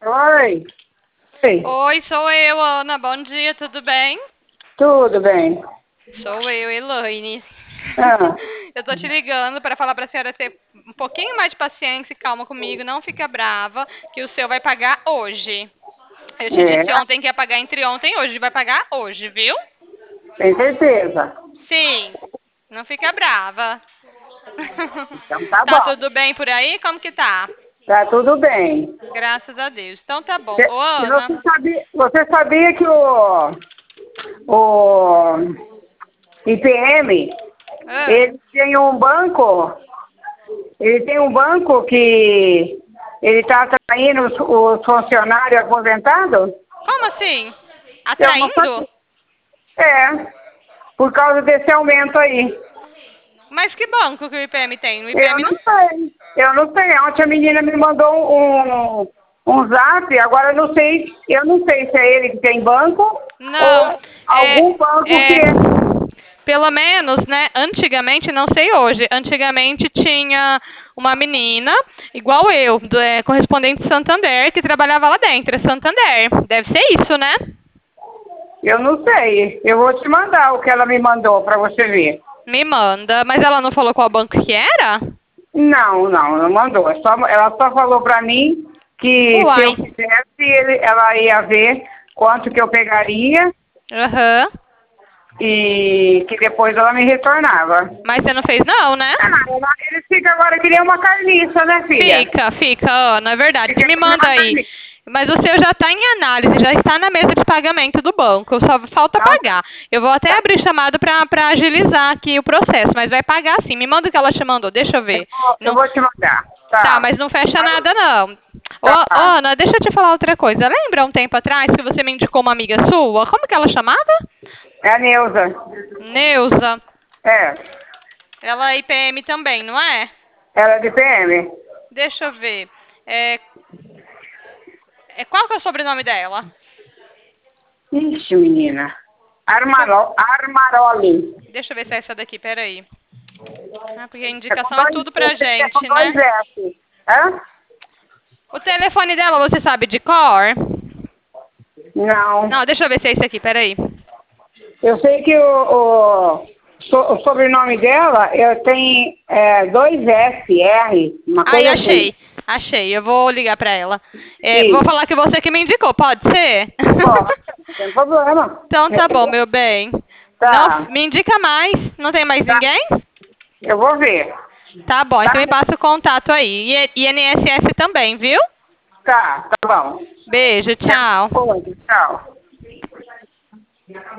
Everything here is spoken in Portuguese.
Oi. Oi. Oi, sou eu, Ana. Bom dia, tudo bem? Tudo bem? Sou eu, Elaine. Ah, Eu tô te ligando para falar para a senhora ter um pouquinho mais de paciência e calma comigo, não fica brava, que o seu vai pagar hoje. Eu te é, disse ontem que ia pagar entre ontem e hoje, vai pagar hoje, viu? tem certeza. Sim, não fica brava. Então tá Tá bom. tudo bem por aí? Como que tá? Tá tudo bem. Graças a Deus. Então tá bom. Ô, E Ana. você sabia que o IPM, Ah, ele tem um banco que ele está atraindo os funcionários aposentados? como assim? Eu não Atraindo? sabia. É, por causa desse aumento aí. Mas que banco que o IPM tem? O Eu IPM não não. sei. Eu não sei. Ontem a menina me mandou um zap, agora eu não sei se é ele que tem banco Não, ou algum banco que é, é. pelo menos, né, antigamente, não sei hoje, antigamente tinha uma menina, igual eu, correspondente de Santander, que trabalhava lá dentro, é Santander, deve ser isso, né? Eu não sei. Eu vou te mandar o que ela me mandou para você ver. Me manda, mas ela não falou qual banco que era? Não, não mandou. Ela só falou para mim que se eu Uai, quisesse, ela ia ver quanto que eu pegaria aham, e que depois ela me retornava. mas você não fez não, né? Eles ficam agora que nem uma carniça, né, filha? Fica, Ana, é verdade. Você Fica me que nem manda uma aí. carniça. Mas o seu já está em análise, já está na mesa de pagamento do banco, só falta Então, pagar. Eu vou até abrir chamado para agilizar aqui o processo, mas vai pagar sim. Me manda o que ela te mandou, deixa eu eu ver. vou, eu Não, vou te mandar. tá, Tá. mas não fecha Aí, nada não. Ô, tá. Ana, deixa eu te falar outra coisa. Lembra um tempo atrás que você me indicou uma amiga sua? Como que ela chamava? É a Neuza. Neuza. É. Ela é IPM também, não é? Ela é de PM. Deixa eu ver. É, qual que é o sobrenome dela? Ixi, menina. Deixa eu, Armaroli. deixa eu ver se é essa daqui, peraí. Ah, porque a É com indicação é dois, tudo eu pra sei que é com gente, dois né? S. Hã? O telefone dela você sabe de cor? Não. Não, deixa eu ver se é esse aqui, peraí. Eu sei que o sobrenome dela tem dois S, R, uma Aí, coisa assim. achei. Achei, eu vou ligar pra ela. Vou Isso. falar que você que me indicou, pode ser? Pode, não tem problema. Então tá bom, meu bem. Não, Tá, me indica mais. Não tem mais tá. ninguém? Eu vou ver. Tá bom, então Tá? me passa o contato aí. E INSS também, viu? Tá bom. Beijo, tchau. Tchau.